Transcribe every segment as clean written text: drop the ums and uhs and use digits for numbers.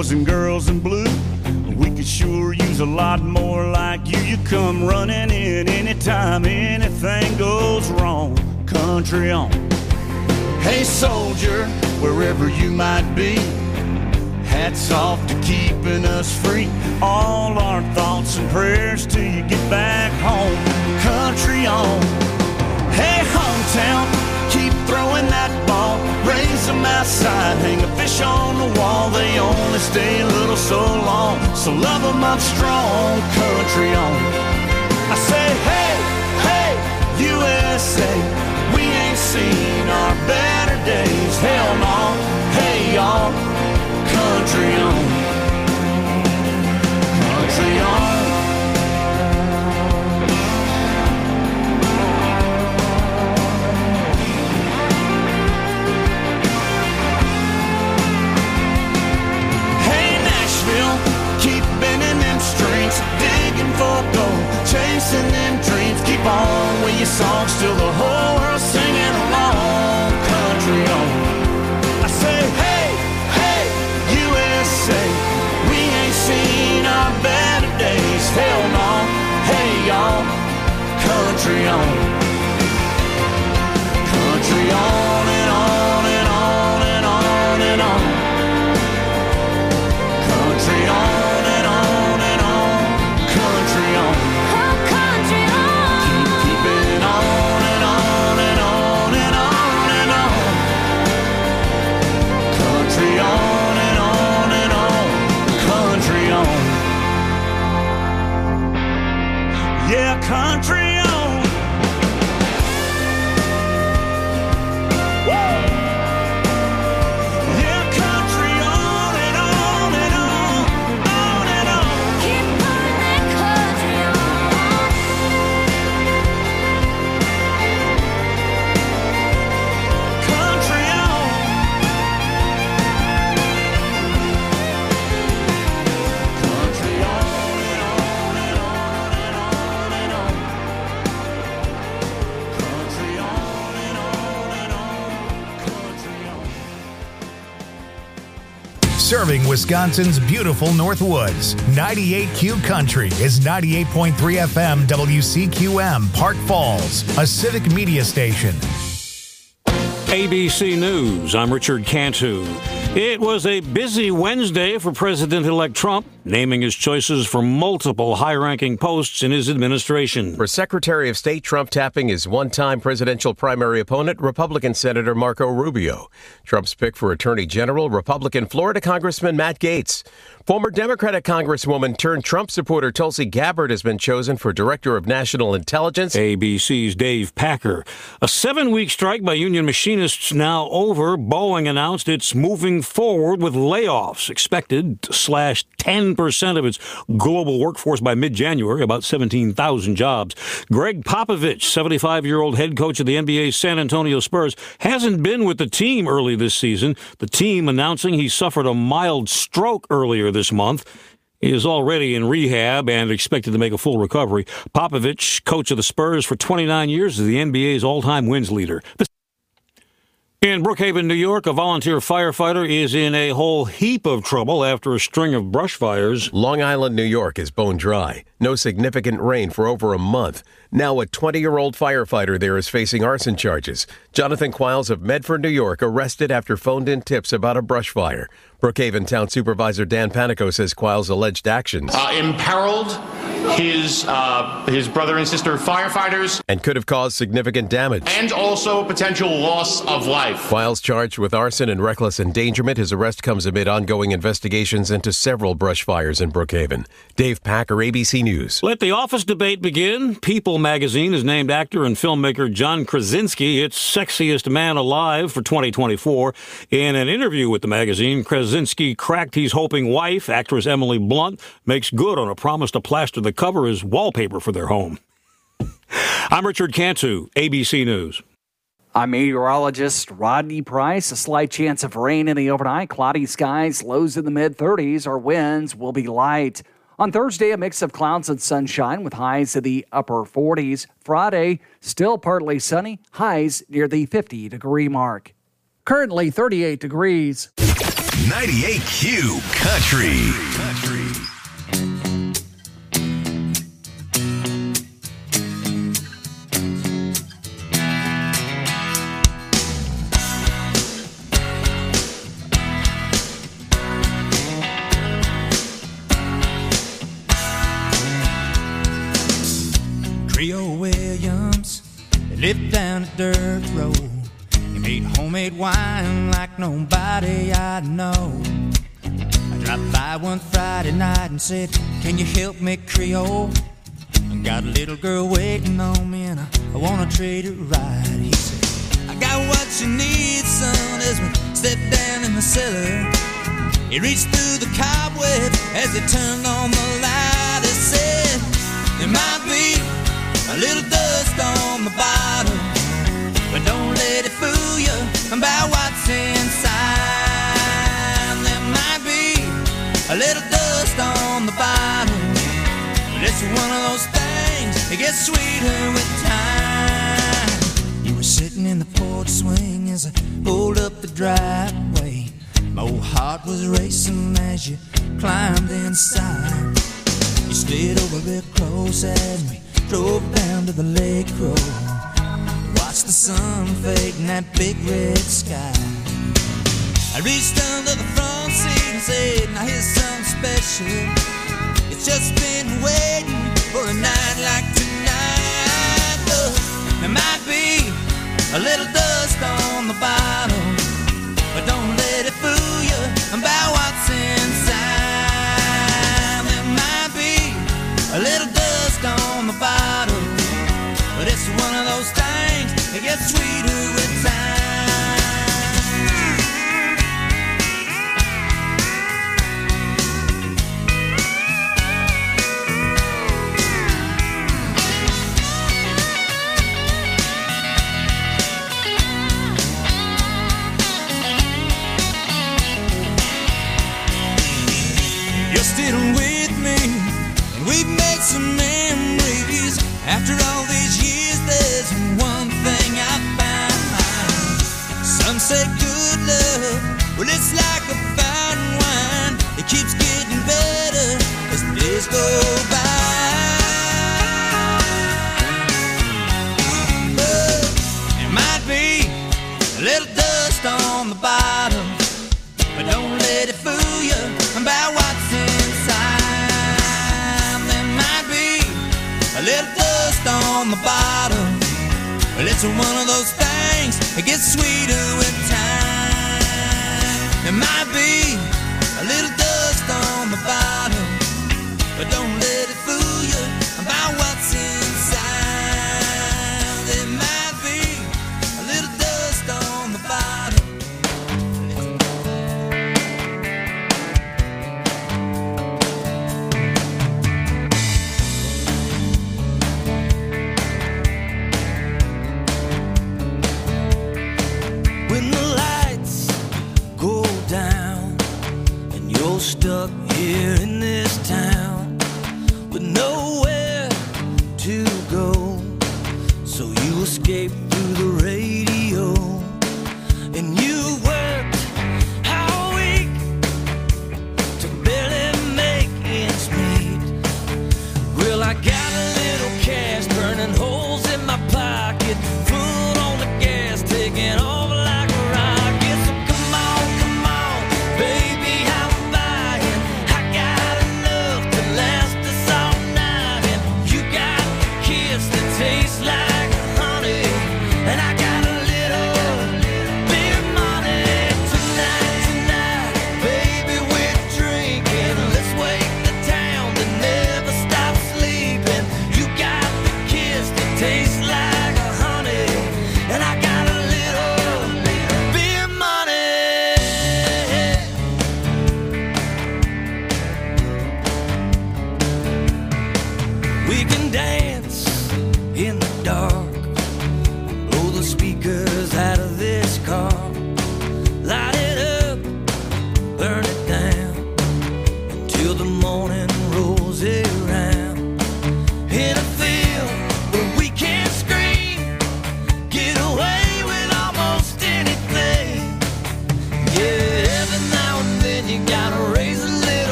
boys and girls in blue. We could sure use a lot more like you. You come running in anytime anything goes wrong. Country on. Hey soldier, wherever you might be, hats off to keeping us free. All our thoughts and prayers till you get back home. Country on. Hey hometown, keep throwing that ball. Raise them outside, hang a fish on the wall. They only stay a little so long, so love them up strong. Country on. I say hey, hey, USA, we ain't seen our better days. Hell no, hey y'all, country on. Country on. Keep bending them strings, digging for gold, chasing them dreams. Keep on with your songs till the whole world's singing along. Country on. I say, hey, hey, USA, we ain't seen our better days. Hell no, hey y'all, country on. Country on and on and on and on and on. Country on. Yeah, country on. Woo! Yeah, country on and on and on and on. Keep putting that country Country on. Country on and on and on and on and on. Country on and on and on. Country on. Serving Wisconsin's beautiful Northwoods. 98Q Country is 98.3 FM WCQM, Park Falls, a civic media station. ABC News, I'm Richard Cantu. It was a busy Wednesday for President-elect Trump, naming his choices for multiple high-ranking posts in his administration. For Secretary of State, Trump tapping his one-time presidential primary opponent, Republican Senator Marco Rubio. Trump's pick for Attorney General, Republican Florida Congressman Matt Gaetz. Former Democratic Congresswoman turned Trump supporter Tulsi Gabbard has been chosen for Director of National Intelligence. ABC's Dave Packer. A 7-week strike by union machinists now over. Boeing announced it's moving forward with layoffs, expected to slash 10% of its global workforce by mid-January, about 17,000 jobs. Greg Popovich, 75-year-old head coach of the NBA's San Antonio Spurs, hasn't been with the team early this season. The team announcing he suffered a mild stroke earlier this month. He is already in rehab and expected to make a full recovery. Popovich, coach of the Spurs for 29 years, is the NBA's all-time wins leader. In Brookhaven, New York, a volunteer firefighter is in a whole heap of trouble after a string of brush fires. Long Island, New York is bone dry. No significant rain for over a month. Now a 20-year-old firefighter there is facing arson charges. Jonathan Quiles of Medford, New York, arrested after phoned-in tips about a brush fire. Brookhaven Town Supervisor Dan Panico says Quiles' alleged actions imperiled his brother and sister firefighters and could have caused significant damage and also potential loss of life. Quiles charged with arson and reckless endangerment. His arrest comes amid ongoing investigations into several brush fires in Brookhaven. Dave Packer, ABC News. Let the office debate begin. People magazine has named actor and filmmaker John Krasinski its sexiest man alive for 2024. In an interview with the magazine, Krasinski cracked he's hoping wife, actress Emily Blunt, makes good on a promise to plaster the cover as wallpaper for their home. I'm Richard Cantu, ABC News. I'm meteorologist Rodney Price. A slight chance of rain in the overnight. Cloudy skies, lows in the mid-30s. Our winds will be light. On Thursday, a mix of clouds and sunshine with highs in the upper 40s. Friday, still partly sunny, highs near the 50-degree mark. Currently 38 degrees. 98Q Country. Creole Williams lived down a dirt road. He made homemade wine like nobody I know. I dropped by one Friday night and said, "Can you help me, Creole? I got a little girl waiting on me and I wanna treat her right." He said, "I got what you need, son," as we stepped down in the cellar. He reached through the cobwebs as he turned on the light. He said, "There might be a little dust on the bottom, but don't let it fool you about what's inside. There might be a little dust on the bottom, but it's one of those things that gets sweeter with time." You were sitting in the porch swing as I pulled up the driveway. My old heart was racing as you climbed inside. You slid over real close as we drove down to the lake road. Watched the sun fade in that big red sky. I reached under the front seat and said, "Now here's something special. It's just been waiting for a night like tonight." Look, there might be a little dust on the bottom, but don't let it fool you about what's inside. There might be a little dust on the bottom, but it's one of those things that gets sweeter with time. You're still with me, and we've made some memories. After all these years, there's one thing I found. Some say good love, well, it's like a fine wine. It keeps getting better as the days go by. But there might be a little dust on the bottom, but don't let it fool you about what's inside. There might be a little dust on the bottom, but it's one of those things that gets sweeter with time. There might be a little dust on the bottom, but don't let it fool you about what's inside. There might be a little dust on the bottom. Stuck here in this town with nowhere to go, so you escape through the radio, and you worked all week to barely make ends meet. Well, I got a little cash burning holes in my pocket, foot on the gas, taking off like a rocket. So come on, baby. Tastes like honey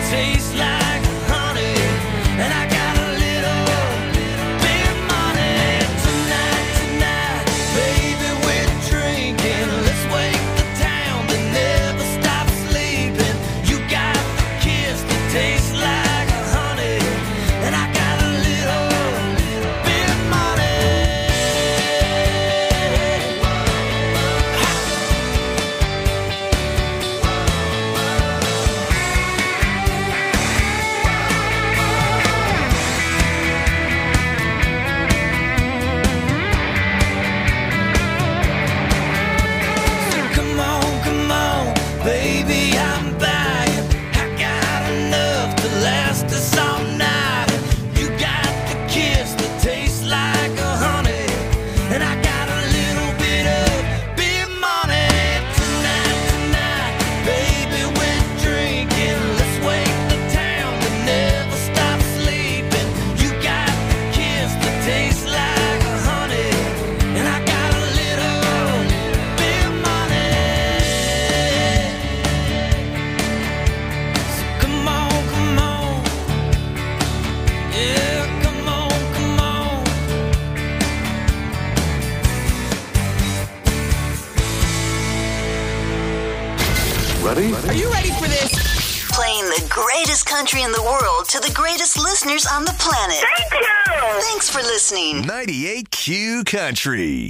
tastes like honey, and I got a little bit of money. Tonight, baby, we're drinking. Let's wake the town that never stops sleeping. You got the kiss that tastes like honey, and I got a little bit of money. Come on, baby, I'm buying. I got enough to last us all night. You got the kiss that tastes like a honey, and I got a little bit of big money. Tonight, baby, we're drinking. Let's wake the town that never stops sleeping. You got the kiss that tastes like a honey, and I got a little bit of money. So come on, yeah, come on. Ready? Are you ready for this? Playing the greatest country in the world to the greatest listeners on the planet. Thank you! Thanks for listening. 98Q Country.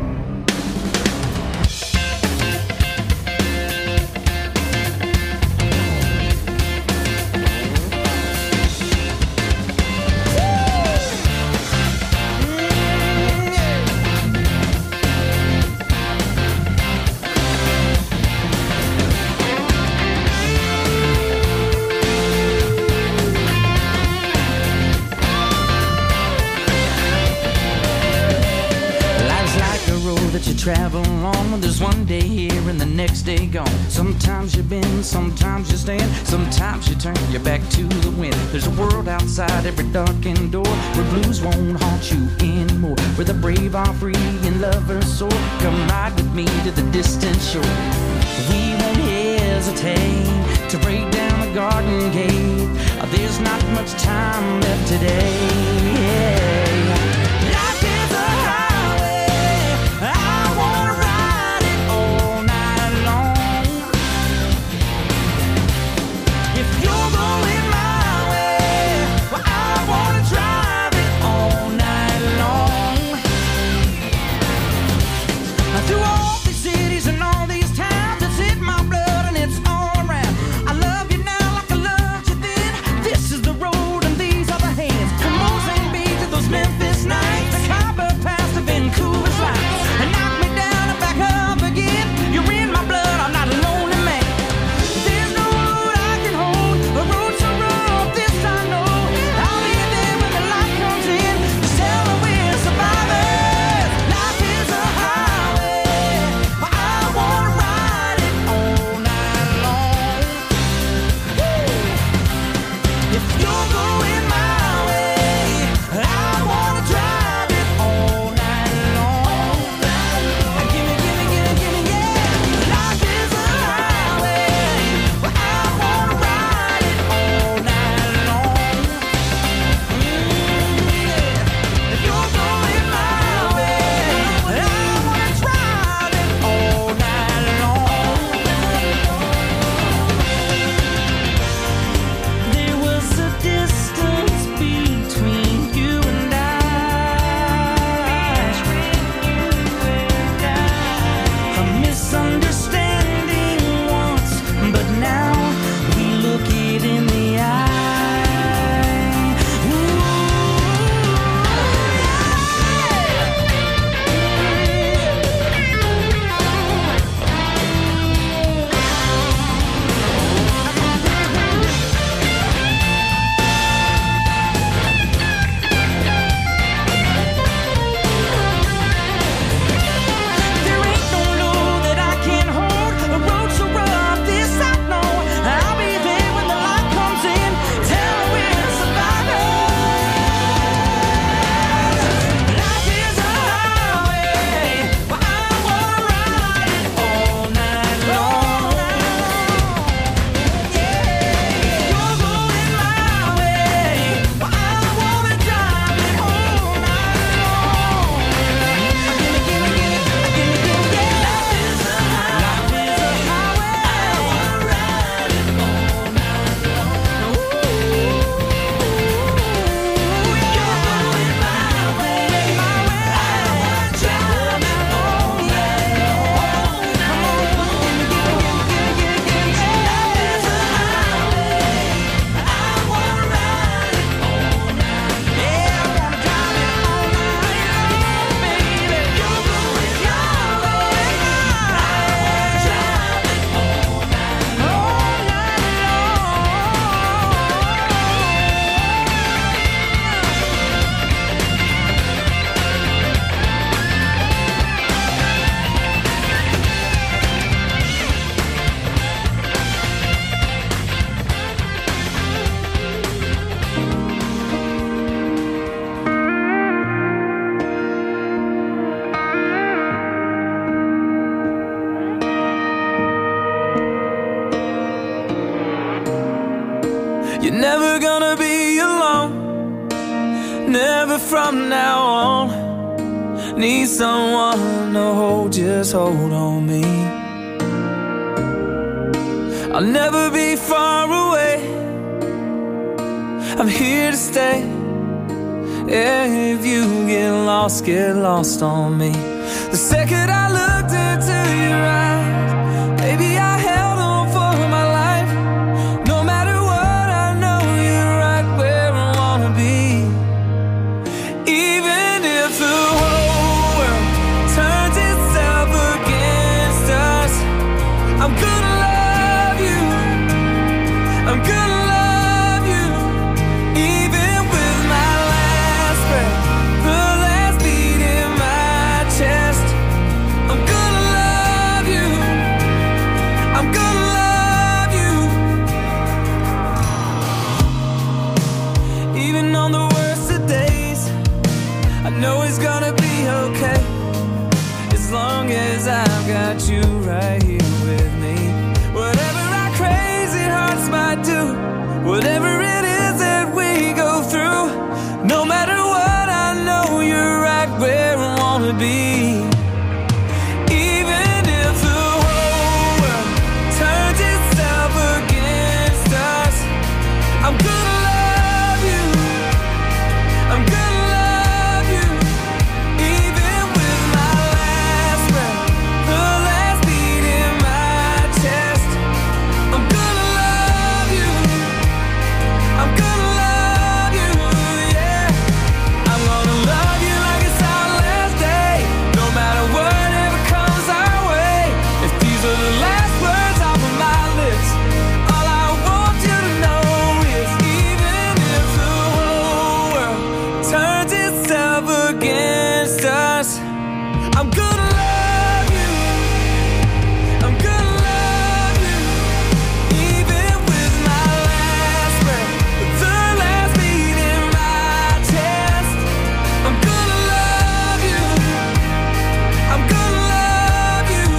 Life's like a road that you travel on. There's one day here and the next day gone. Sometimes you bend, sometimes you stand, sometimes you turn your back to the wind. There's a world outside every darkened door where blues won't haunt you anymore, where the brave are free and lovers soar. Come ride with me to the distant shore. We won't hesitate to break down the garden gate. There's not much time left today. Life is a highway. I wanna ride it all night long. If you're going my way, well, I wanna drive it all night long. Through all these cities and all these towns, it's in my blood and it's all around. I love you now like I loved you then. This is the road and these are the hands. Come on. Never gonna be alone, never from now on. Need someone to hold, just hold on me. I'll never be far away, I'm here to stay. Yeah, if you get lost on me. The second I looked into your eyes, baby, I held on for my life. No matter what, I know you're right where I wanna be. Even if the whole world turns itself against us, I'm gonna love you, I'm gonna love you. Even with my last breath, the last beat in my chest, I'm gonna love you, I'm gonna love you. Even on the worst of days, I know it's gonna be okay, as long as I've got you right here with me. Whatever our crazy hearts might do, whatever it is that we go through, no matter what, I know you're right where I wanna be. Even if the whole world turns itself against us, I'm gonna love you, I'm gonna love you. Even with my last breath, the last beat in my chest, I'm gonna love you, I'm gonna love you, yeah. I'm gonna love you like it's our last day, no matter whatever comes our way. If these are the last words off of my lips, all I want you to know is, even if the whole world turns itself against us, I'm gonna love you, I'm gonna love you. Even with my last breath, the last beat in my chest, I'm gonna love you, I'm gonna love you.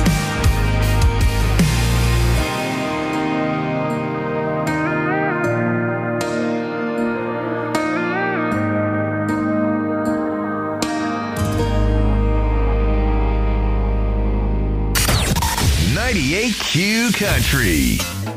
.98 Q Country.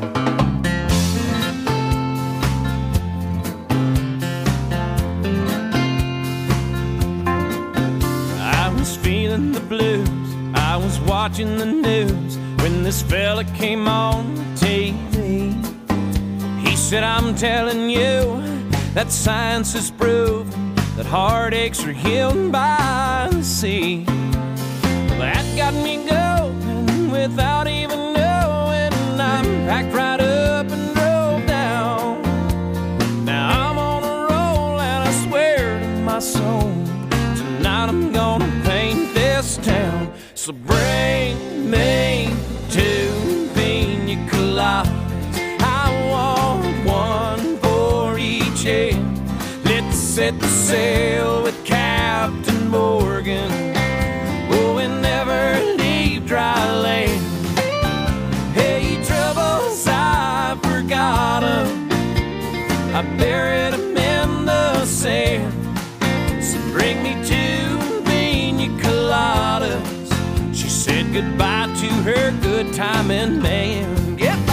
I was feeling the blues, I was watching the news when this fella came on TV. He said, I'm telling you that science has proven that heartaches are healed by the sea. Well, that got me going without even knowing. I'm packed right up and drove down. Now I'm on a roll and I swear to my soul, tonight I'm gonna paint this town. So bring me two pina coladas, I want one for each head. Let's set the sail with Captain Morgan, oh, and never leave dry land. Hey, troubles, I forgot 'em, I buried 'em in the sand. So bring me two pina coladas. She said goodbye to her good timing man. Goodbye.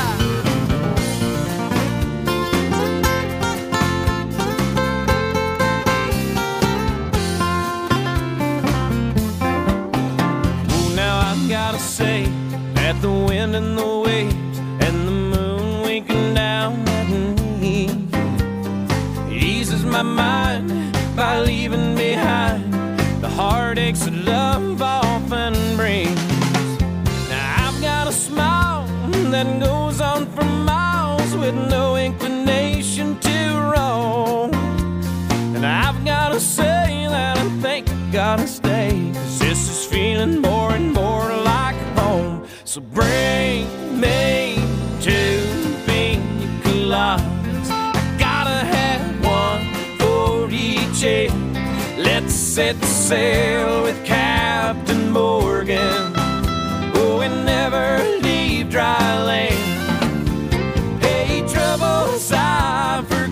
Oh, now I've gotta say that the wind and the waves and the moon winking down at me eases my mind by leaving behind the heartaches that love often brings. Now I've got a smile that goes on for miles with no inclination to roam. And I've gotta say that I think I gotta stay, 'cause this is feeling more and more like home. So bring me two pina coladas, I gotta have one for each head. Let's set sail with Captain Morgan, oh, and never leave dry land. Hey, troubles, I forgot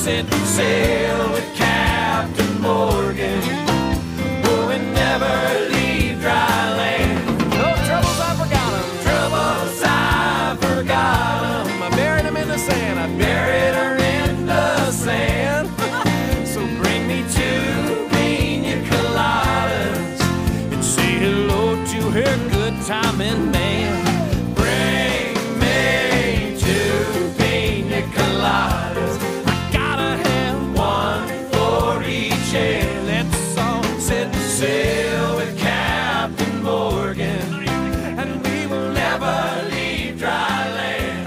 set sail with Captain Morgan. Oh, and never leave dry land. No troubles, I forgot 'em. Troubles, I forgot 'em. I buried him in the sand. I buried her in the sand. So bring me two pina coladas and say hello to her good timing man. Bring me two pina coladas. I gotta have one for each hand. Let's all set sail with Captain Morgan, and we will never leave dry land.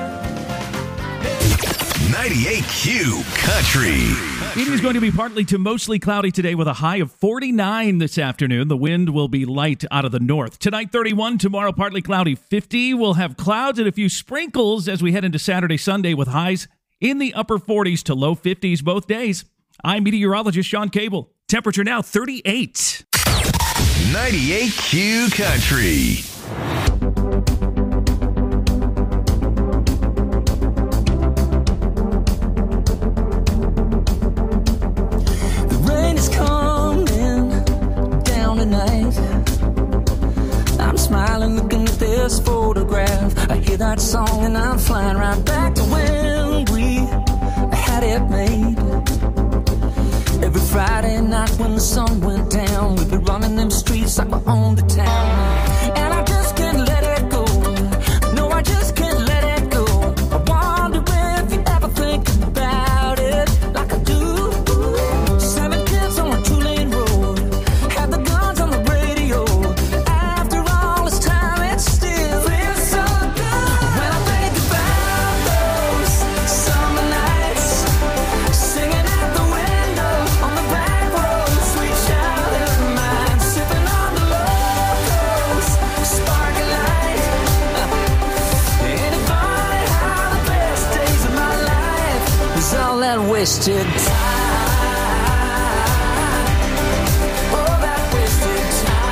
98Q Country. It is going to be partly to mostly cloudy today with a high of 49 this afternoon. The wind will be light out of the north. Tonight, 31. Tomorrow, partly cloudy, 50. We'll have clouds and a few sprinkles as we head into Saturday, Sunday with highs in the upper 40s to low 50s both days. I'm meteorologist Sean Cable. Temperature now 38. 98Q Country. Smiling, looking at this photograph. I hear that song and I'm flying right back to when we had it made. Every Friday night when the sun went down, we'd be running them streets like we owned the town. And I just can't let it go. No, I just can't let it go. I wonder if you ever think about it like I do. 7 kids on a 2-lane road, had the guns on the radio. Wasted time. Oh, that wasted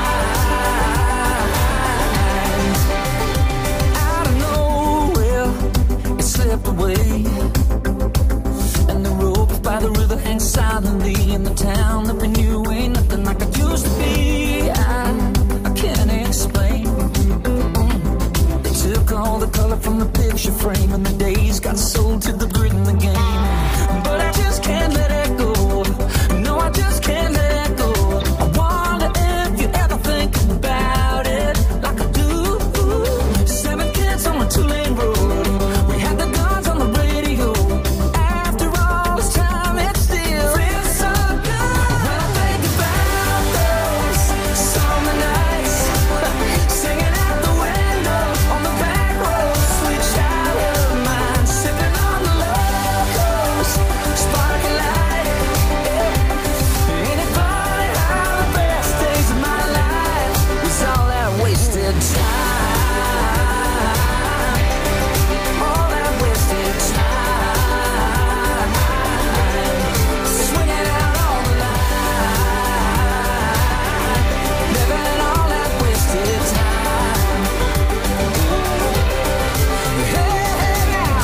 time. Out of nowhere, it slipped away. And the rope by the river hangs silently in the town that we knew ain't nothing like it used to be. I can't explain. They took all the color from the picture frame, and the days got sold to the grit in the game. But I just can't let it go. No, I just can't let it go. I wonder if you ever think about it like I do. 7 kids on a 2-lane road. We had the guns on the radio. After all this time, it still feels so good. When I think about those summer nights, singing out the window on the back road, sweet child of mine, sipping on the locos. Sparking light, ain't it funny how the best days of my life was all that wasted time, all that wasted time, swinging out on the line, living all that wasted time. Hey, now.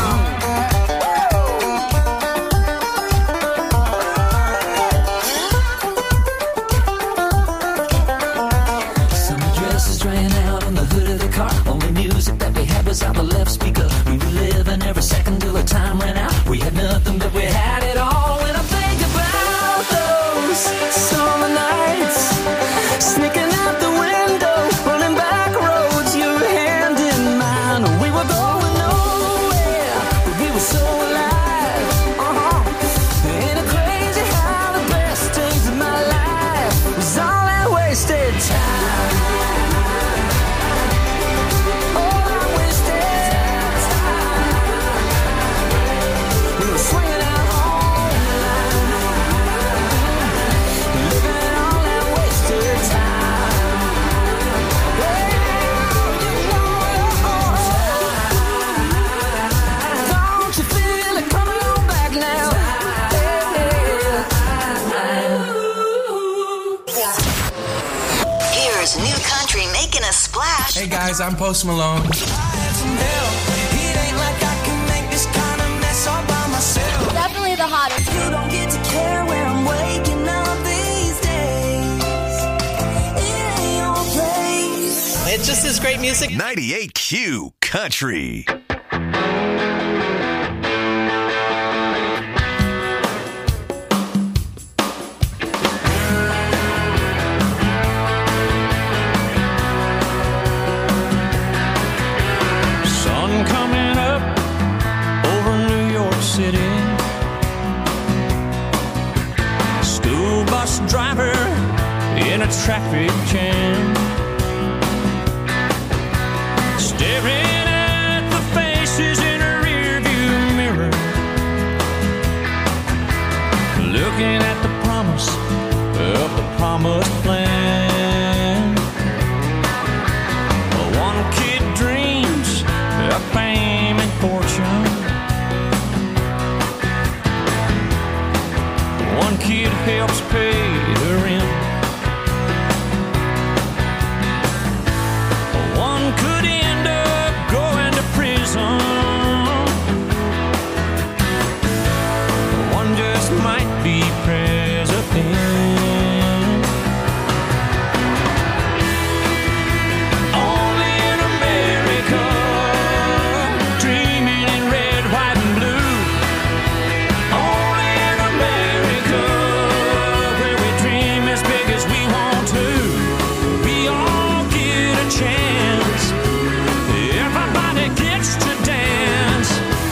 Summer dresses ran out on the hood of the car. Only music that we had was out the left speaker. We were living every second till the time ran out. We had nothing, but we had it all. When I think about those summer nights, sneaking out the window, running back roads, your hand in mine. We were going nowhere, but we were so alive. Ain't it crazy how the best days of my life was all that wasted time? All that wasted time. We were swinging out on the line, living all that wasted time. Don't you feel it coming on back now? Here's new country making a splash. Hey guys, I'm Post Malone. It ain't like I can make this kind of mess all by myself. Definitely the hottest. You don't It just is great music. 98Q Country. Sun coming up over New York City. School bus driver in a traffic jam, staring at the faces in a rearview mirror, looking at the promise of the promised land. One kid dreams of fame and fortune. One kid helps pay the rent. One could end up going to prison. One just might be president. Only in America, dreaming in red, white, and blue. Only in America, where we dream as big as we want to. We all get a chance. Everybody gets to dance.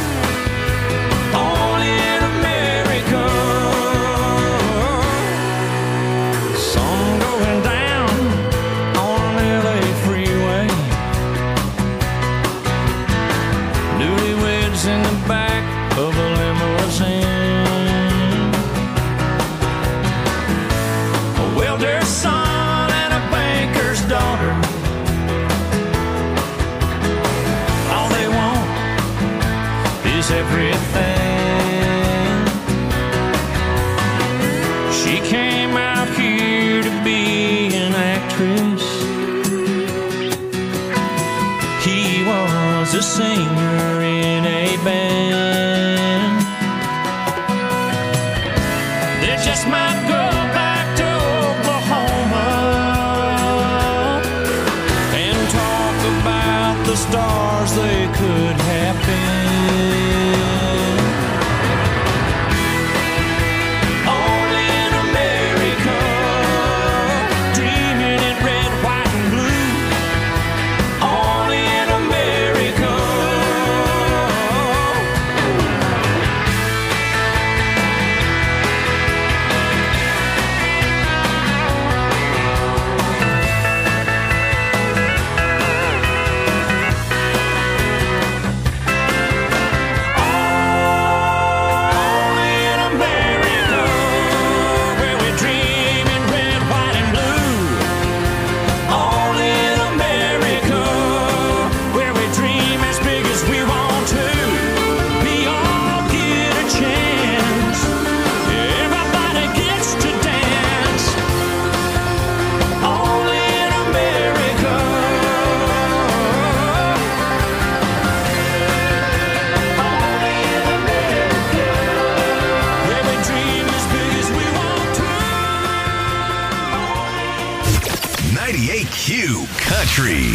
Only in America. Sun going down on LA freeway. Newlyweds in the back of a limousine. A welder's son and a banker's daughter. All they want is everything. She came out here to be an actress. He was a singer in a band. They just might go back to Oklahoma and talk about the stars they could have been. Only in America, dreaming in red, white, and blue. Only in America. Only in America, where we dream in red, white, and blue. Only in America, where we dream as big as we want to. We all get a chance. Everybody gets to dance. Only in America. Only in America, where we dream as big as we want to. 98Q Country.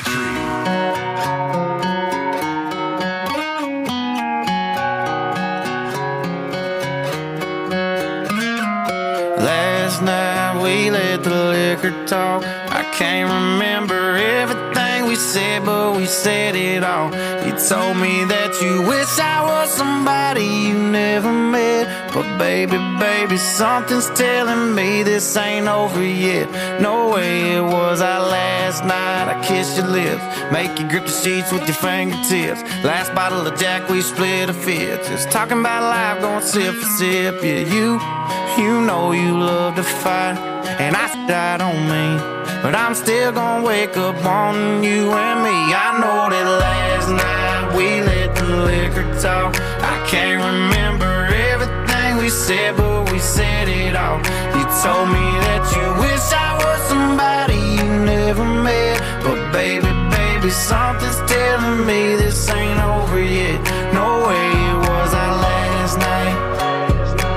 Last night we let the liquor talk. I can't remember everything we said, but we said it all. You told me that you wish I was somebody you never met. But baby, baby, something's telling me this ain't over yet. No way it was our last night. I kissed your lips, make you grip the sheets with your fingertips. Last bottle of Jack, we split a fifth. Just talking about life, going sip for sip. Yeah, you know you love to fight, and I don't mean, but I'm still gonna wake up wanting you and me. I know that last night we let the liquor talk. I can't remember everything we said, but we said it all. You told me that you wish I was somebody you never met. But baby, baby, something's telling me this ain't over yet. No way it was our last night.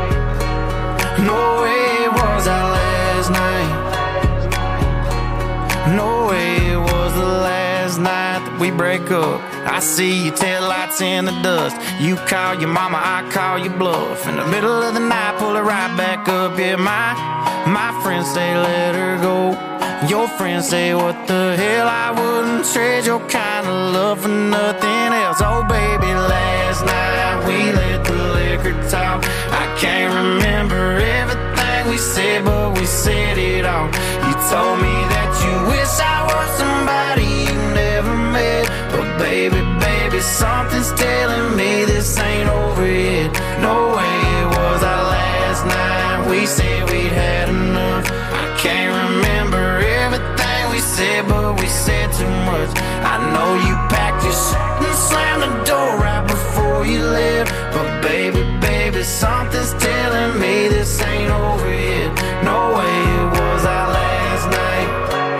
No way it was our last night. No way it was the last night that we break up. I see your taillights in the dust. You call your mama, I call your bluff. In the middle of the night, pull her right back up. Yeah, my friends say let her go. Your friends say what the hell, I wouldn't trade your kind of love for nothing else. Oh baby, last night we let the liquor talk. I can't remember everything we said, but we said it all. You told me that you wish I was somebody you never met. But baby, something's telling me this ain't over yet. No way it was our last night. We said we'd had enough. I can't remember everything we said, but we said too much. I know you packed your shit and slammed the door right before you left. But baby, something's telling me this ain't over yet. No way it was our last night.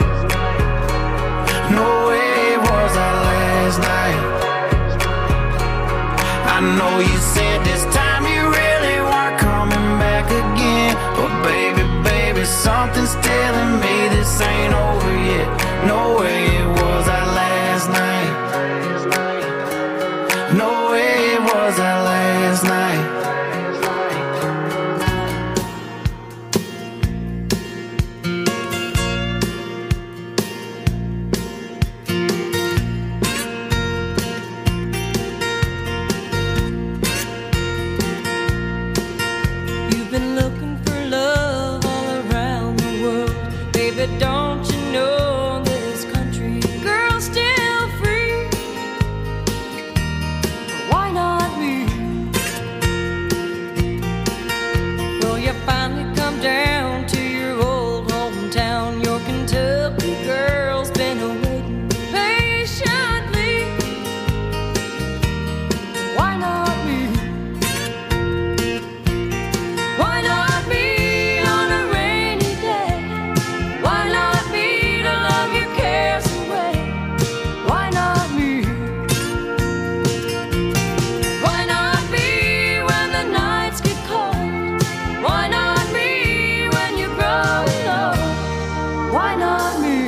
No way it was our last night. I know you said this time you really weren't coming back again. But baby, something's telling me this ain't over yet. No way it was our last night. No way it was our last night. Don't you know this country girl's still free? Why not me? Well, you finally come down to your old hometown. Your Kentucky girl's been waiting patiently. Why not me? Why not me on a rainy day? Why not me to love your cares away? Why not me? Why not me when the nights get cold? Why not me when you grow old? Why not me?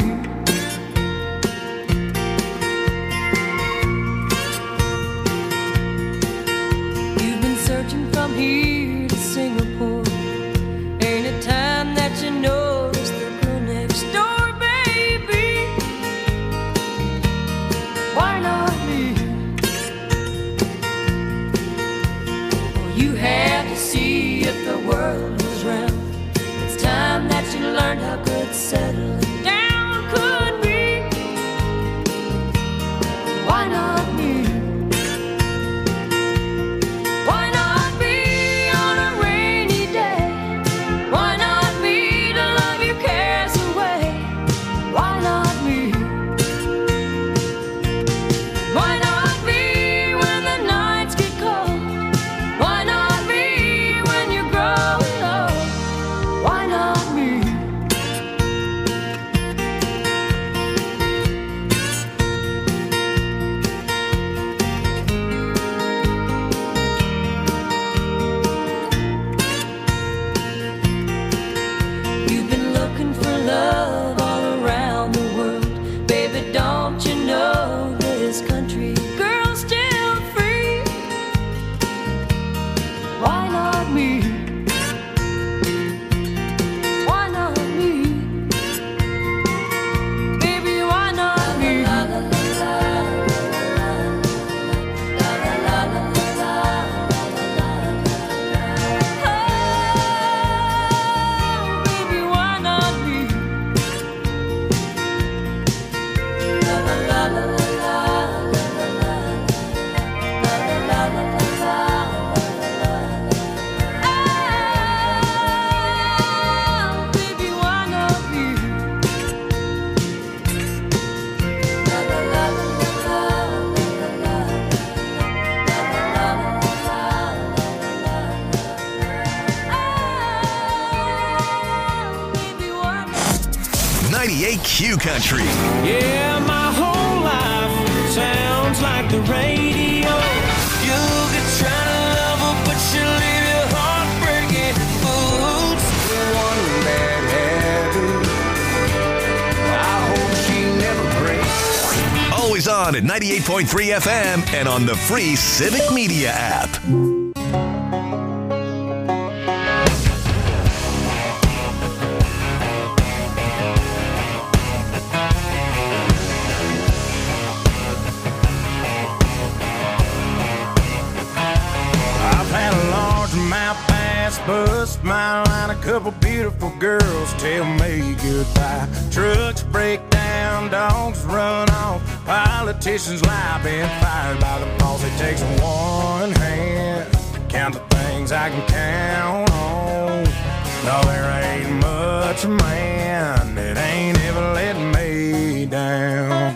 You've been searching from here to Singapore. Ain't it time that you notice the girl next door, baby? Why not me? Well, you had to see if the world was round. It's time that you learned how good settling down could be. Why not me? Why not me on a rainy day? Why not me to love your cares away? Why not me? Why not me when the nights get cold? Why not me when you grow old? Why not me? You've been looking for love all around the world. Baby, don't you know this country girl's still free? Why not me? Why not me? Baby, why not me? Oh, baby, why not me? Oh, baby, why not me? Oh, baby, why not? 98Q Country. Yeah, my whole life sounds like the radio. You could try to love her, but she'll leave your heart breaking. Oops, one bad habit. I hope on at 98.3 FM and on the free Civic Media app. I've had a largemouth bass bust my line, a couple beautiful girls tell me goodbye. Trucks break down, dogs run off, politicians lie, been fired by the boss. It takes one hand to count the things I can count on. No, there ain't much man that ain't ever let me down.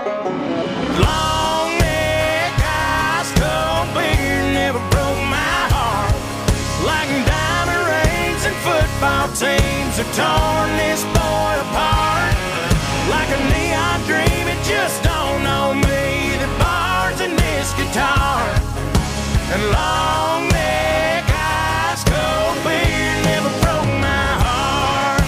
Long neck, ice cold beer never broke my heart. Like diamond rings and football teams have torn this boy apart. Like a neon dream, it just don't know me. The bars in this guitar and long neck, ice cold beer never broke my heart.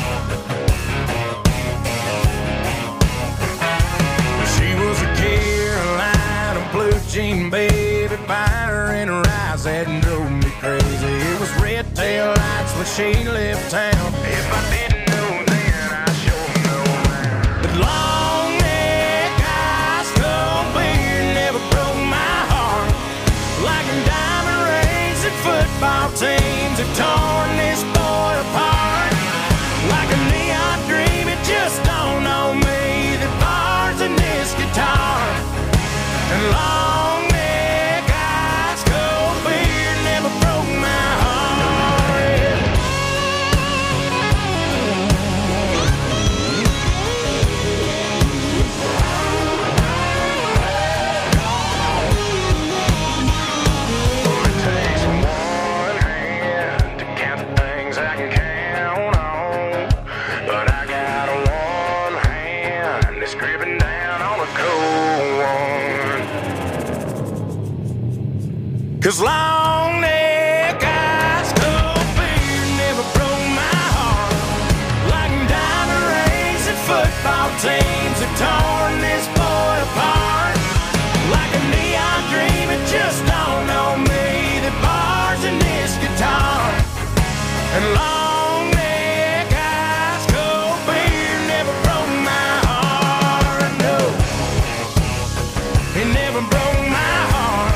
She was a Carolina blue jean baby, fire in her eyes that drove me crazy. It was red tail lights when she left town. If I didn't know then, I sure know now. But long neck, ice cold beer never broke my heart. Like diamond rings and football teams have torn this boy apart. Like a neon dream, it just don't know me. The bars in this guitar and long neck, ice cold beer never broke my heart. It takes one hand to count the things I can count on, but I got one hand that's gripping down on a cold one. 'Cause long neck, ice cold beer never broke my heart. Like diamond rings and football teams have torn this boy apart. Like a neon dream, it just don't know me. The bars in this guitar and long neck, ice cold beer never broke my heart. No, it never broke my heart.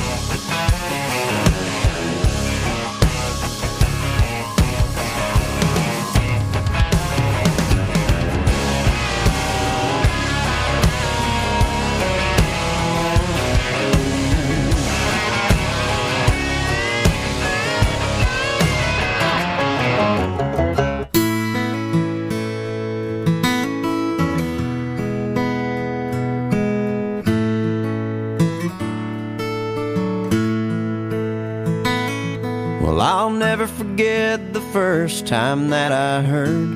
Well, I'll never forget the first time that I heard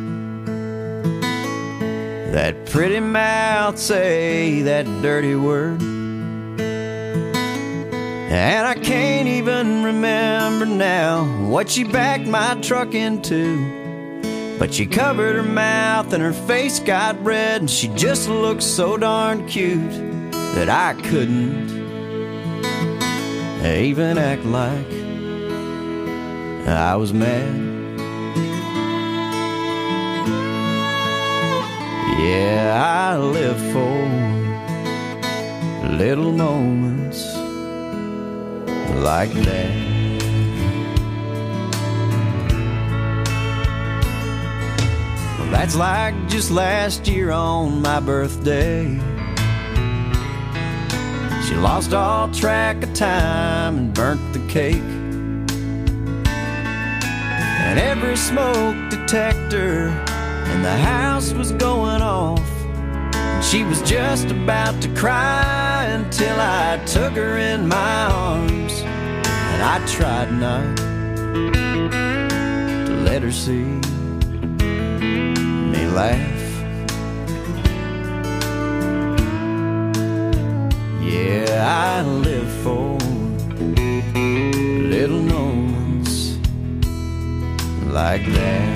that pretty mouth say that dirty word. And I can't even remember now what she backed my truck into, but she covered her mouth and her face got red, and she just looked so darn cute that I couldn't even act like I was mad. Yeah, I live for little moments like that. Well, that's like just last year on my birthday. She lost all track of time and burnt the cake. And every smoke detector in the house was going off. And she was just about to cry until I took her in my arms. And I tried not to let her see me laugh. Yeah, I live for little moments like that.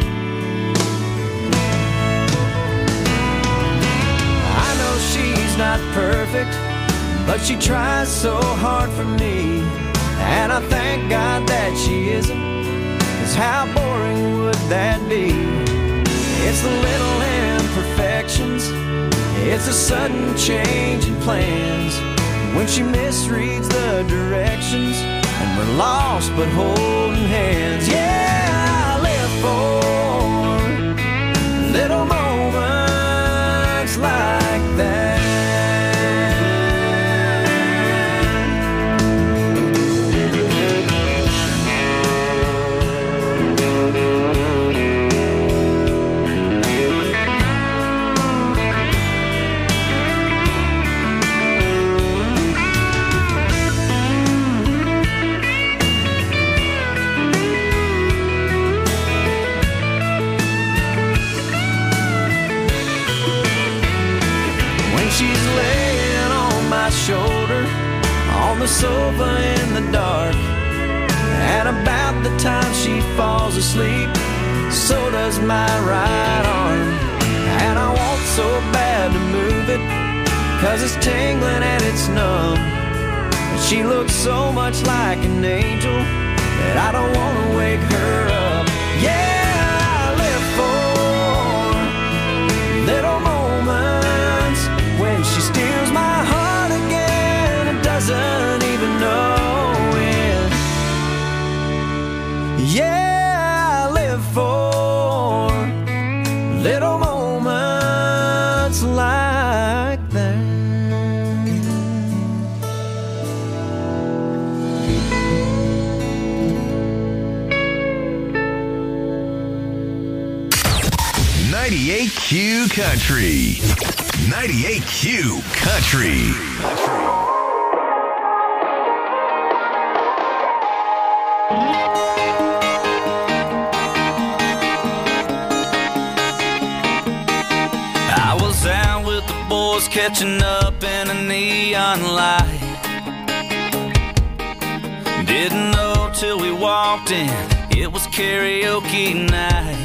I know she's not perfect, but she tries so hard for me. And I thank God that she isn't, 'cause how boring would that be? It's the little imperfections, it's a sudden change in plans, when she misreads the directions and we're lost but holding hands. Yeah, I live for little moments like that. Shoulder on the sofa in the dark, and about the time she falls asleep, so does my right arm. And I want so bad to move it, 'cause it's tingling and it's numb, but she looks so much like an angel that I don't want to wake her up. Yeah, I live for little moments when she steals my heart again and doesn't even know it. Yeah, I live for little moments like that. '98Q Country. 98Q Country. I was out with the boys catching up in a neon light. Didn't know till we walked in, it was karaoke night.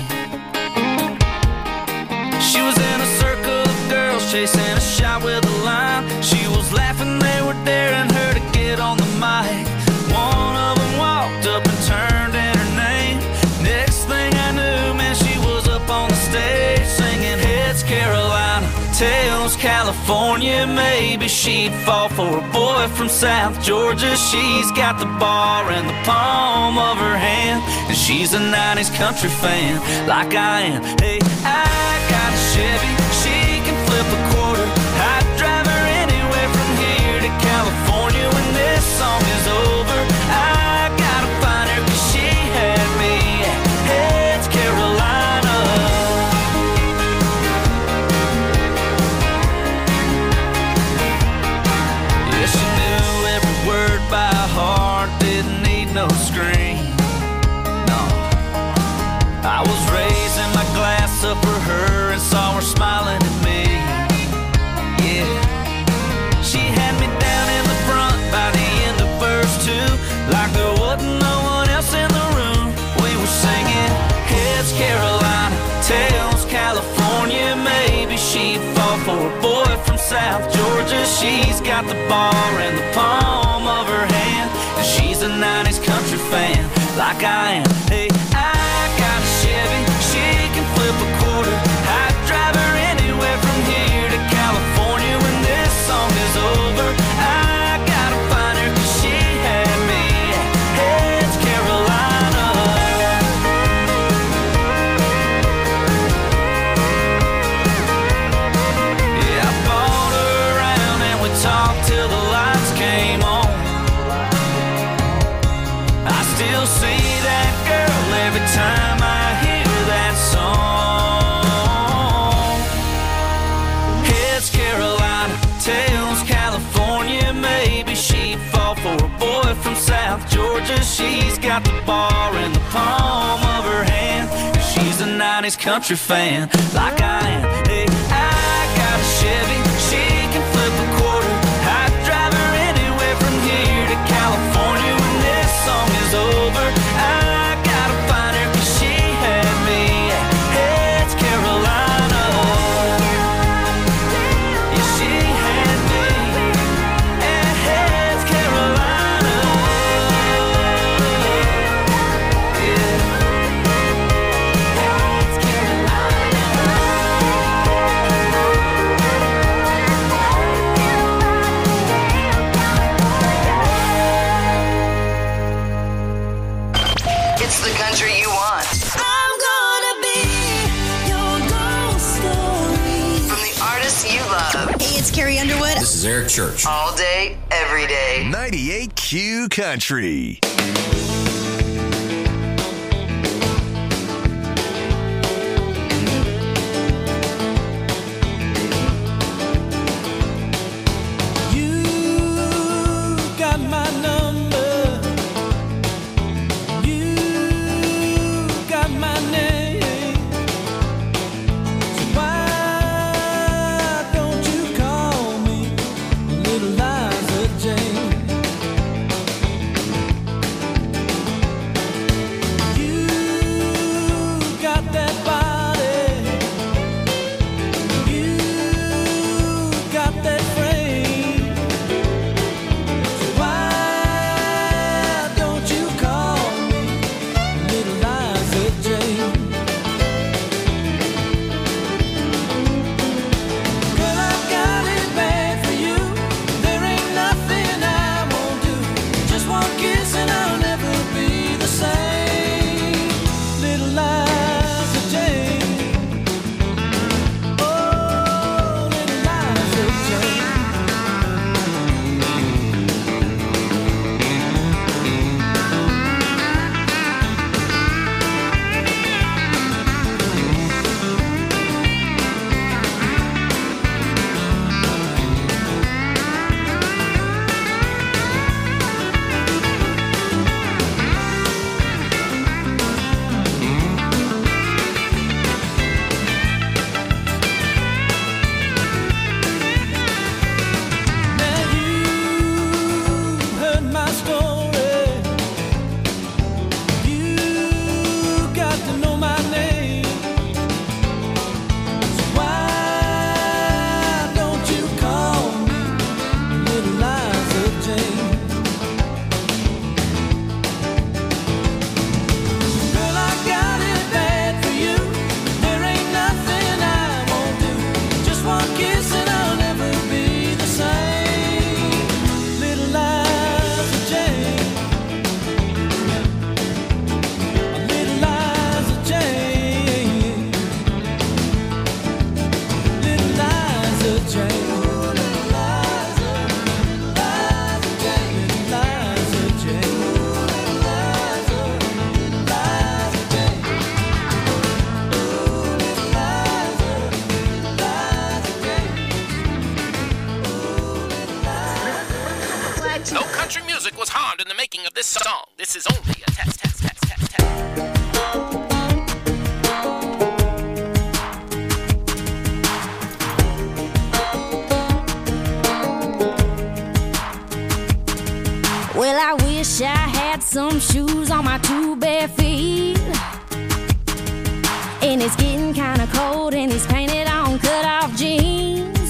She was in a circle of girls chasing a shot with a line. She was laughing, they were daring her to get on the mic. One of them walked up and turned in her name. Next thing I knew, man, she was up on the stage singing Heads Carolina, Tails California. Maybe she'd fall for a boy from South Georgia. She's got the bar in the palm of her hand, and she's a 90s country fan like I am. Hey, I got a Chevy, she can flip a quarter. I'd drive her anywhere from here to California when this song is over. I gotta find her 'cause she had me at Heads Carolina. Yeah, she knew every word by heart, didn't need no screen. No, I was raising my glass up for her and saw her smiling at me. Yeah, she had me down in the front by the end of verse 2, like there wasn't no one else in the room. We were singing Heads Carolina, Tails California. Maybe she'd fall for a boy from South Georgia. She's got the bar in the palm of her hand, and she's a 90s country fan like I am. Hey, I got a Chevy, she can flip a quarter. I'd drive her anywhere from here to California when this song is over. I gotta find her 'cause she had me at Heads Carolina. Yeah, I bought her around and we talked till the lights came on. I still see that girl every time I hear that song. Heads Carolina, Tails California. Maybe she'd fall for a boy from South Georgia. She's got the bar in the palm of her hand, and she's a 90s country fan like I am. Hey, I got a Chevy, she can flip a quarter. I'd drive her anywhere from here to California when this song is over. I gotta find her 'cause she had me at Heads Carolina. Yeah, she had me Carrie Underwood. This is Eric Church. All day, every day. 98Q Country. Got my number. You got my name. So why don't you call me Little Liza Jane? You got that body. You got that frame. Why don't you call me Little Liza Jane? Girl, I got it bad for you. There ain't nothing I won't do. Just one kiss and I'll never be the same. Little Liza Jane. Oh, Little Liza Jane. Now you heard my story. You got to know my name. So why don't you call me Little Liza Jane? Girl, I got it bad for you. There ain't nothing I won't do. Just one kiss and I'll never be the same. Little Liza Jane. Little Liza Jane. Little Liza Jane. Little Liza Jane. Liza Jane. Liza Jane. No country music was harmed in the making of this song. This is only a test, test, test, test, test. Well, I wish I had some shoes on my two bare feet. And it's getting kind of cold in these painted on cut-off jeans.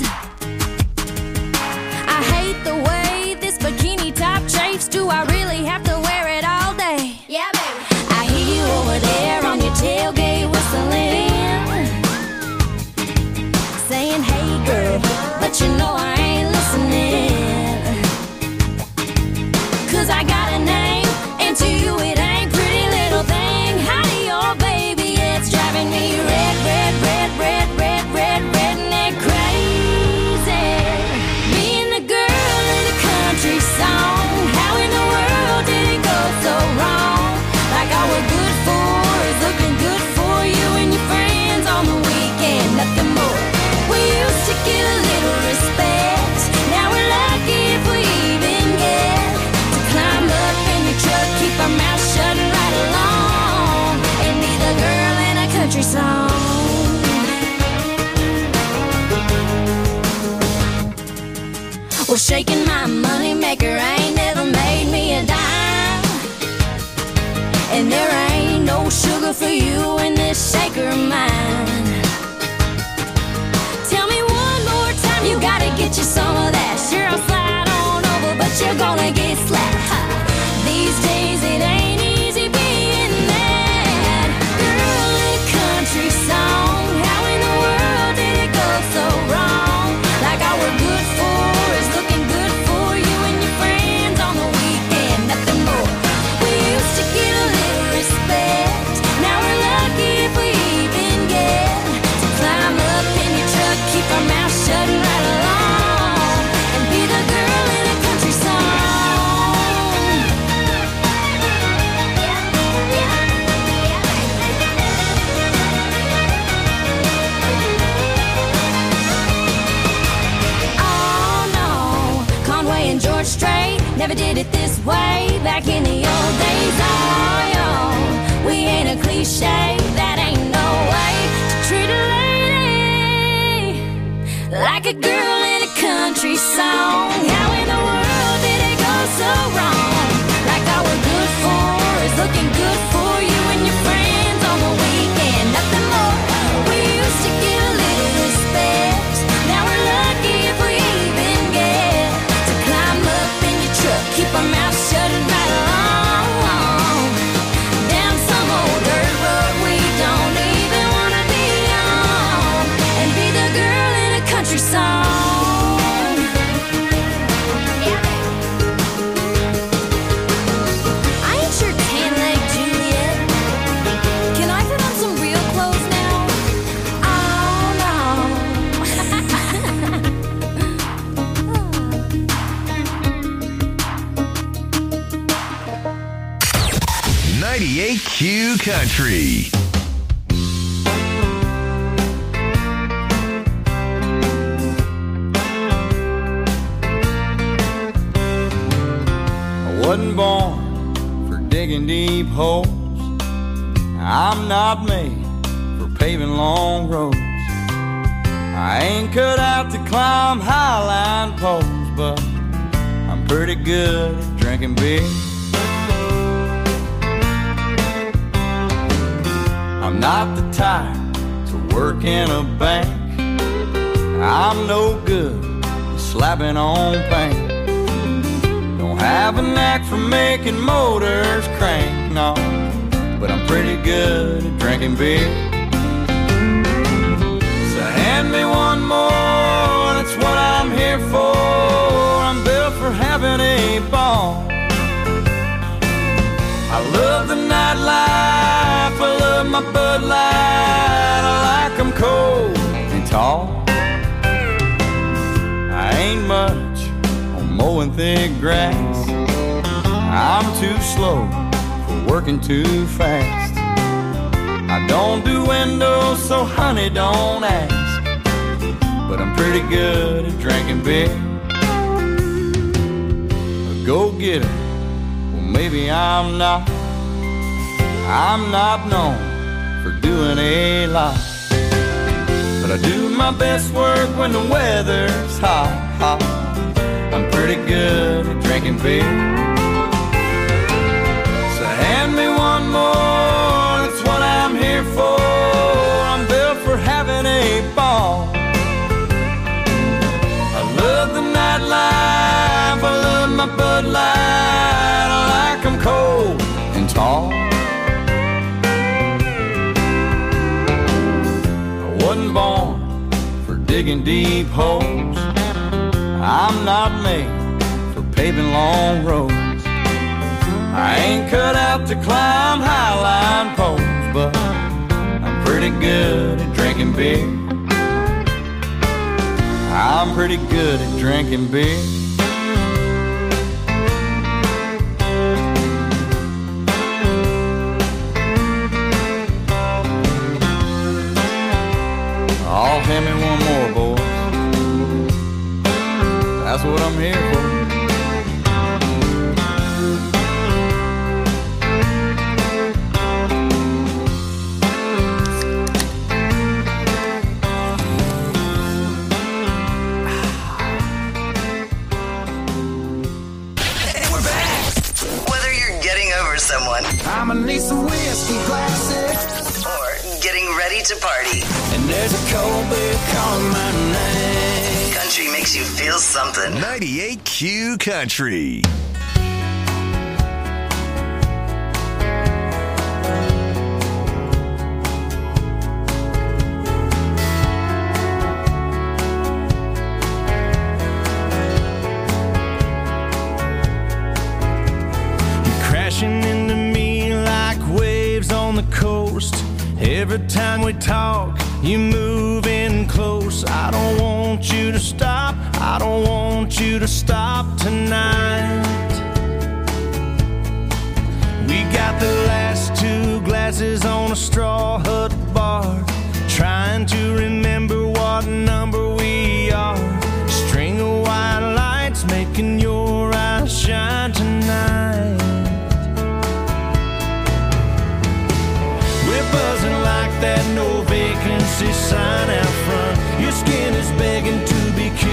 I hate the way this bikini top chafes. Do I really have to wear it all day? Yeah, baby. I hear you over there on your tailgate whistling, saying, hey girl, but you know I ain't listening. 'Cause I got a name, and to you it ain't pretty little thing. Howdy, oh baby, it's driving me red, red, red, red, red, red, redneck crazy. Being the girl in a country song, how in the world did it go so wrong? Like all we're good for is looking good for you and your friends on the weekend, nothing more. We used to get a little respect, now we're lucky if we even get to climb up in your truck, keep our mouth shut and ride along, and be the girl in a country song. Well, shaking my money maker ain't never made me a dime, and there ain't no sugar for you in this shaker of mine. Tell me one more time, you gotta get you some of that. Sure, I'll slide on over, but you're gonna get slapped. Ha. These days it ain't easy being that girl in a country song. How in the world did it go so wrong? Like all we're good for is looking good for you and your friends on the weekend, nothing more. We used to get a little respect, now we're lucky if we even get did it this way back in the old days. Oh, yo, we ain't a cliche. That ain't no way to treat a lady like a girl in a country song. How in the world did it go so wrong? Like all we're good for is looking good for you and your friends on the weekend. Nothing more. We used to get a little respect. Now we're lucky if we even get to climb up in your truck, keep our mouths shut and ride along down some old dirt road we don't even wanna be on, and be the girl in a country song. I ain't sure tan leg Juliet. Can I put on some real clothes now? Oh no. 98 Q Country. I wasn't born for digging deep holes. I'm not made for paving long roads. I ain't cut out to climb highline poles, but I'm pretty good at drinking beer. I'm not the type to work in a bank. I'm no good at slapping on paint. Don't have a knack for making motors crank, no, but I'm pretty good at drinking beer. So hand me one more, that's what I'm here for. I'm built for having a ball. I love the nightlife, I love my Bud Light. I like 'em cold and tall. I ain't much on mowing thick grass. I'm too slow for working too fast. I don't do windows, so honey, don't ask. But I'm pretty good at drinking beer. A go-getter, well maybe I'm not. I'm not known for doing a lot, but I do my best work when the weather's hot, hot. I'm pretty good at drinking beer. So hand me one more, that's what I'm here for. I'm built for having a ball. I love the nightlife, I love my Bud Light. I like 'em cold and tall. Wasn't born for digging deep holes. I'm not made for paving long roads. I ain't cut out to climb highline poles, but I'm pretty good at drinking beer. I'm pretty good at drinking beer. Oh, hand me one more, boys. That's what I'm here for. And we're back. Whether you're getting over someone, I'ma need some whiskey glasses, or getting ready to party, and there's a cold beer calling my name. country makes you feel something. 98 Q Country. Crashing into me like waves on the coast. Every time we talk, you move in close. I don't want you to stop. I don't want you to stop tonight. We got the last two glasses on a straw hut bar, trying to remember what number we are. String of white lights making your eyes shine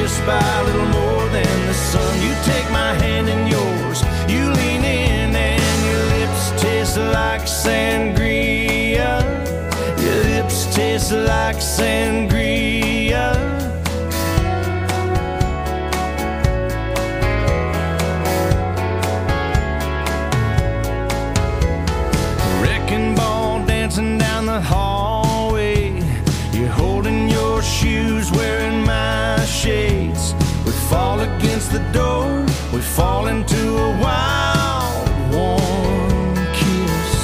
kissed by a little more than the sun. You take my hand in yours, you lean in, and your lips taste like sangria. Your lips taste like sangria. Wrecking ball dancing down the hallway. You're holding your shoes, wearing my shades. We fall against the door, we fall into a wild, warm kiss.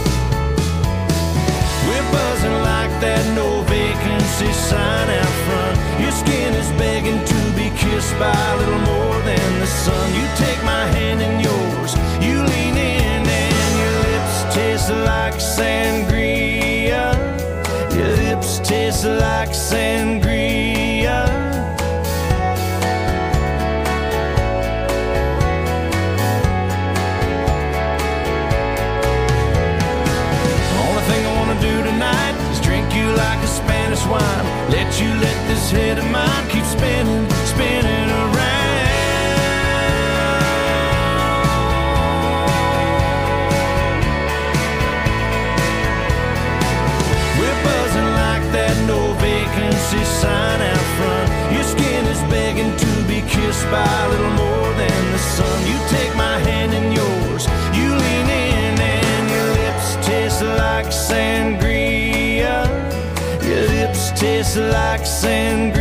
We're buzzing like that no vacancy sign out front. Your skin is begging to be kissed by a little more than the sun. You take my hand in yours, you lean in, and your lips taste like sangria. Your lips taste like sangria. Only thing I wanna do tonight is drink you like a Spanish wine. Let you let this head of mine keep spinning, spinning around. That no vacancy sign out front. Your skin is begging to be kissed by a little more than the sun. You take my hand in yours, you lean in, and your lips taste like sangria. Your lips taste like sangria.